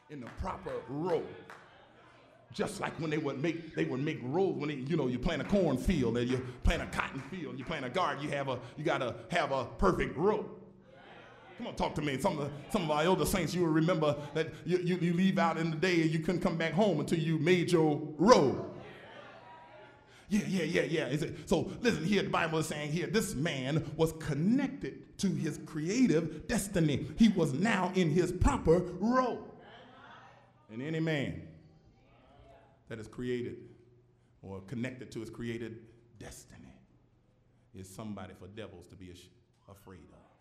in the proper row. Just like when they would make rows when you plant a cornfield and you plant a cotton field, you plant a garden, you gotta have a perfect row. Come on, talk to me. Some of our elder saints, you will remember that you leave out in the day and you couldn't come back home until you made your row. Yeah. So listen here, the Bible is saying here, this man was connected to his creative destiny. He was now in his proper role. And any man that is created or connected to his created destiny is somebody for devils to be afraid of.